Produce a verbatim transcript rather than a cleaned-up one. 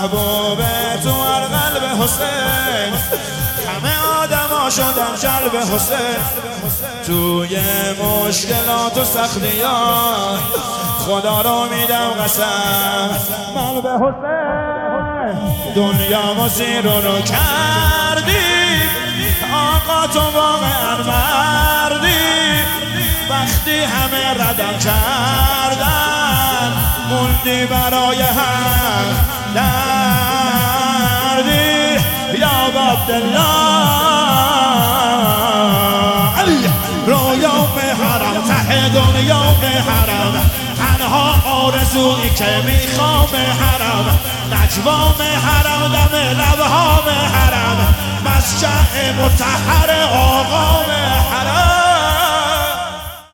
محبوب تو هر قلب حسین، همه آدم ها شدن جلب حسین. توی مشکلات و سختیات خدا رو میدم قسم، من به حسین دنیا و زیر رو کردی. آقا تو واقعا مردی، وقتی همه ردم کردن موندی برای هم دردی. یا عبدالله رویام حرم ته دنیام حرم، تنها آرزویی که میخوام حرم، نجوام حرم دم لبهام حرم، مسجع مطهر آقام حرم.